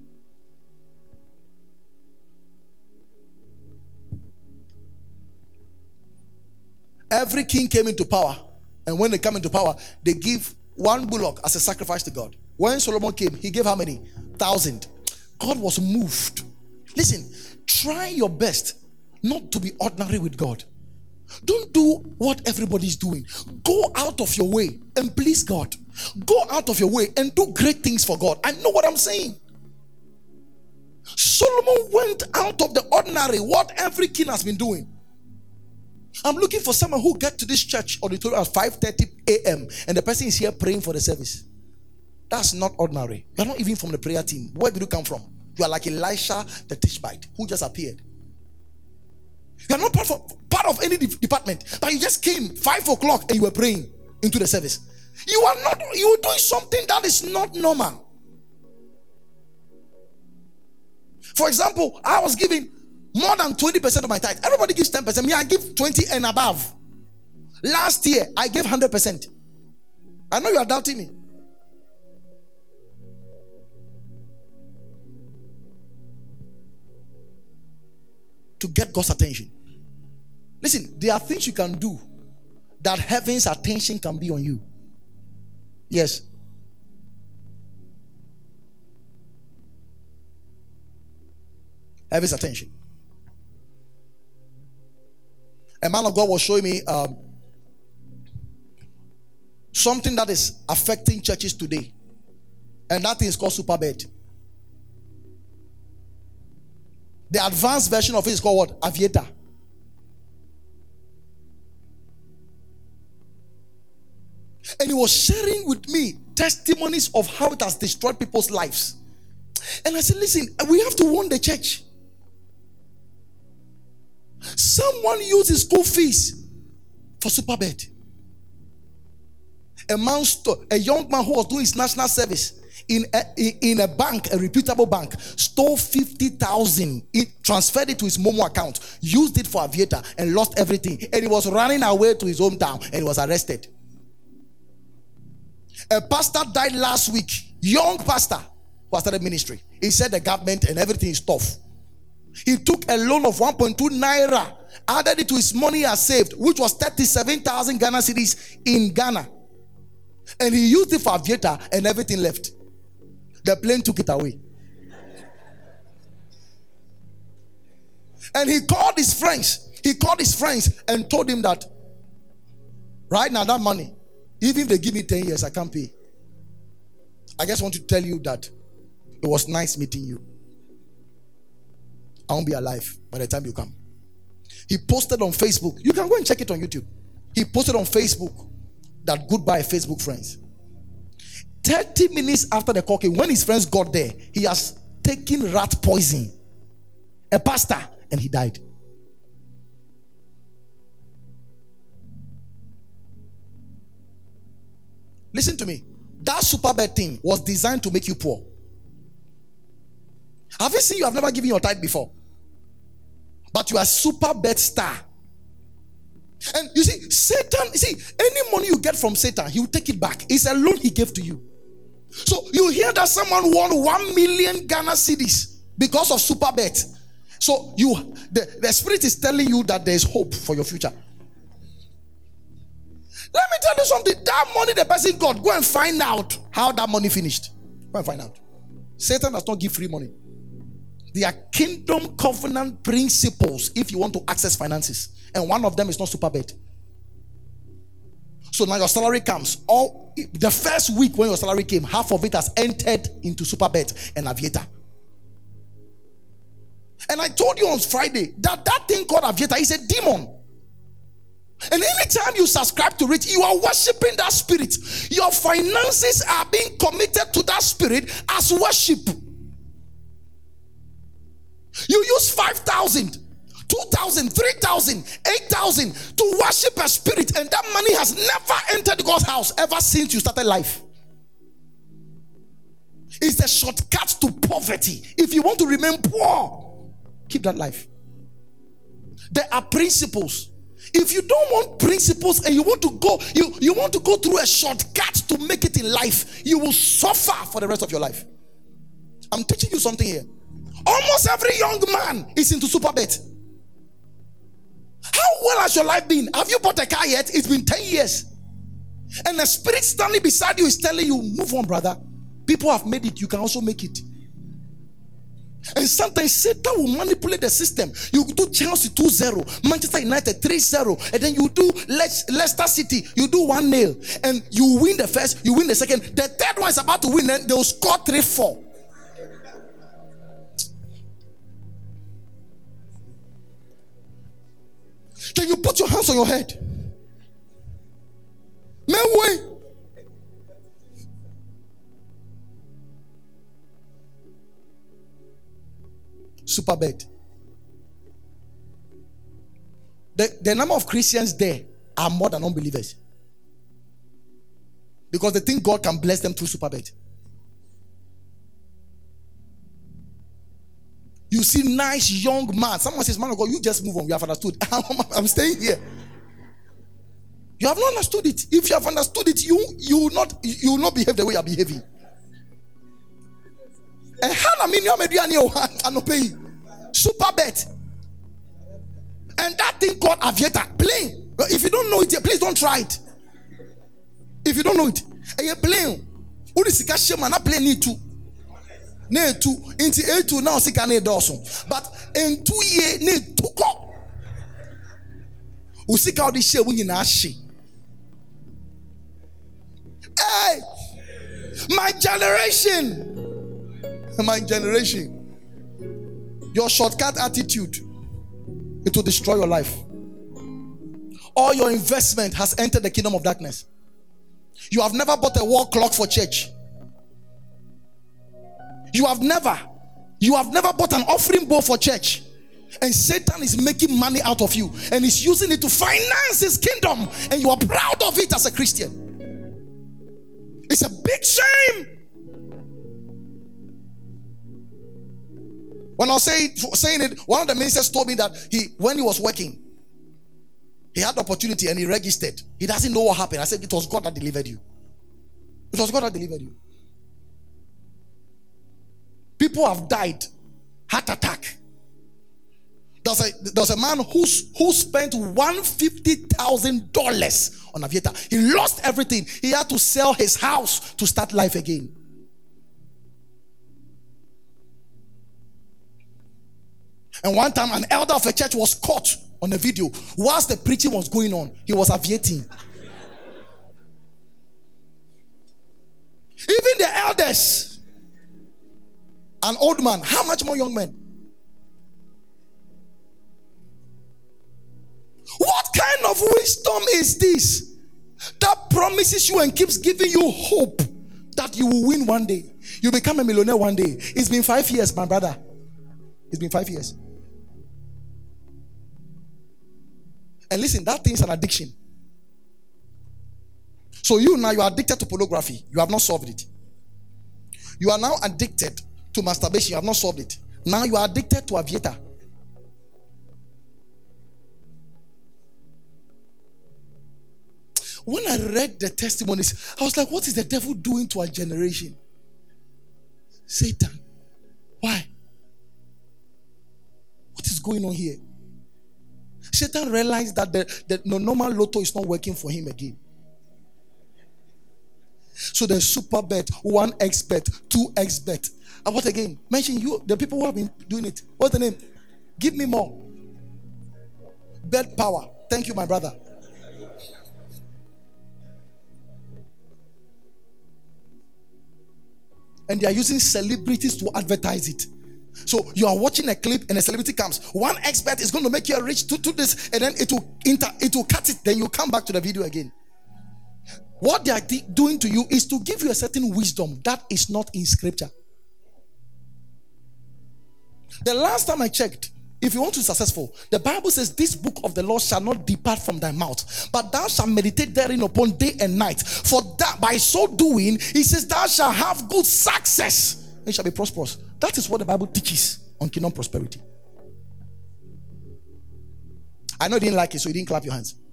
Every king came into power, and when they come into power, they give one bullock as a sacrifice to God. When Solomon came, he gave how many? 1,000. God was moved. Listen, try your best not to be ordinary with God. Don't do what everybody's doing. Go out of your way and please God. Go out of your way and do great things for God. I know what I'm saying. Solomon went out of the ordinary, what every king has been doing. I'm looking for someone who get to this church auditorium at 5:30 a.m. and the person is here praying for the service. That's not ordinary. You're not even from the prayer team. Where did you come from? You are like Elisha the Tishbite who just appeared. You are not part of any department, but you just came 5 o'clock and you were praying into the service. You are doing something that is not normal. For example, I was giving more than 20% of my tithe. Everybody gives 10%. Me, I give 20 and above. Last year, I gave 100%. I know you are doubting me. To get God's attention. Listen, there are things you can do that heaven's attention can be on you. Yes. Heaven's attention. A man of God was showing me something that is affecting churches today. And that thing is called superbed. The advanced version of it is called what? Aviator. And he was sharing with me testimonies of how it has destroyed people's lives. And I said, listen, we have to warn the church. Someone uses school fees for superbed. A young man who was doing his national service in a bank, a reputable bank, stole 50,000, transferred it to his Momo account, used it for Aviator, and lost everything. And he was running away to his hometown and he was arrested. A pastor died last week, young pastor who started ministry. He said the government and everything is tough. He took a loan of 1.2 naira, added it to his money he has saved, which was 37,000 Ghana cedis in Ghana. And he used it for Aviator and everything left. The plane took it away. And he called his friends. And told him that right now that money, even if they give me 10 years, I can't pay. I just want to tell you that it was nice meeting you. I won't be alive by the time you come. He posted on Facebook. You can go and check it on YouTube. He posted on Facebook that goodbye Facebook friends. 30 minutes after the call came, when his friends got there, he has taken rat poison. A pastor, and he died. Listen to me. That superbed thing was designed to make you poor. Have you seen you have never given your tithe before? But you are superbed star. And you see, Satan, any money you get from Satan, he will take it back. It's a loan he gave to you. So you hear that someone won 1 million Ghana cedis because of superbet. So the spirit is telling you that there is hope for your future. Let me tell you something. That money the person got, go and find out how that money finished. Go and find out. Satan does not give free money. There are kingdom covenant principles if you want to access finances. And one of them is not Superbet. So now your salary comes. All the first week when your salary came, half of it has entered into Superbet and Aviator. And I told you on Friday that thing called Aviator is a demon. And anytime you subscribe to it, you are worshiping that spirit. Your finances are being committed to that spirit as worship. You use 5,000, 2,000, 3,000, 8,000 to worship a spirit, and that money has never entered God's house ever since you started life. It's a shortcut to poverty. If you want to remain poor, keep that life. There are principles. If you don't want principles and you want to go, you want to go through a shortcut to make it in life, you will suffer for the rest of your life. I'm teaching you something here. Almost every young man is into Superbet. How well has your life been? Have you bought a car yet? It's been 10 years. And the spirit standing beside you is telling you, move on, brother. People have made it. You can also make it. And sometimes Satan will manipulate the system. You do Chelsea 2-0, Manchester United 3-0, and then you do Leicester City, you do 1-0, and you win the first, you win the second. The third one is about to win, and they'll score 3-4. Then you put your hands on your head. Way. Superbet. The number of Christians there are more than unbelievers, because they think God can bless them through Superbet. You see nice young man. Someone says, man of God, you just move on. You have understood. I'm staying here. You have not understood it. If you have understood it, you will not behave the way you are behaving. Superbet. And that thing called Aviator, playing. If you don't know it yet, please don't try it. If you don't know it, and you're playing. Not playing need to. Need to into A2 now sika need also. But in 2 years need to go. Usika odi share when you na she. Hey, my generation, your shortcut attitude, it will destroy your life. All your investment has entered the kingdom of darkness. You have never bought a wall clock for church. You have never bought an offering bowl for church. And Satan is making money out of you and is using it to finance his kingdom, and you are proud of it as a Christian. It's a big shame. When I was saying it, one of the ministers told me that when he was working, he had the opportunity and he registered. He doesn't know what happened. I said, it was God that delivered you. It was God that delivered you. People have died, heart attack. There's a man who spent $150,000 on Aviator. He lost everything. He had to sell his house to start life again. And one time, an elder of a church was caught on a video whilst the preaching was going on. He was aviating. Even the elders. An old man, how much more young men? What kind of wisdom is this that promises you and keeps giving you hope that you will win one day? You become a millionaire one day. It's been 5 years, my brother. It's been 5 years. And listen, that thing is an addiction. So you are addicted to pornography. You have not solved it. You are now addicted to masturbation. You have not solved it. Now you are addicted to Aviator. When I read the testimonies, I was like, what is the devil doing to our generation? Satan. Why? What is going on here? Satan realized that the normal lotto is not working for him again. So there's super bet, 1x bet, 2x bet. And what again? Mention you, the people who have been doing it. What's the name? Give me more. Bet power. Thank you, my brother. And they are using celebrities to advertise it. So you are watching a clip and a celebrity comes. One expert is going to make you a rich to this, and then it will cut it. Then you come back to the video again. What they are doing to you is to give you a certain wisdom that is not in scripture. The last time I checked, if you want to be successful, the Bible says this book of the law shall not depart from thy mouth, but thou shalt meditate therein upon day and night. For that by so doing, he says thou shalt have good success and shall be prosperous. That is what the Bible teaches on kingdom prosperity. I know you didn't like it, so you didn't clap your hands.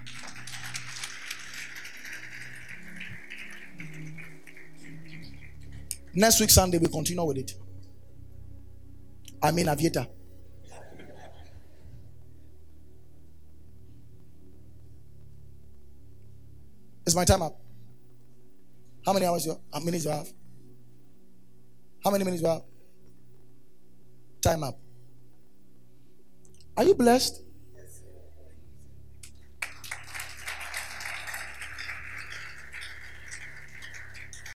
Next week Sunday we continue with it. I mean Aviator. Is my time up? How many hours minutes you have? How many minutes you have? Time up. Are you blessed?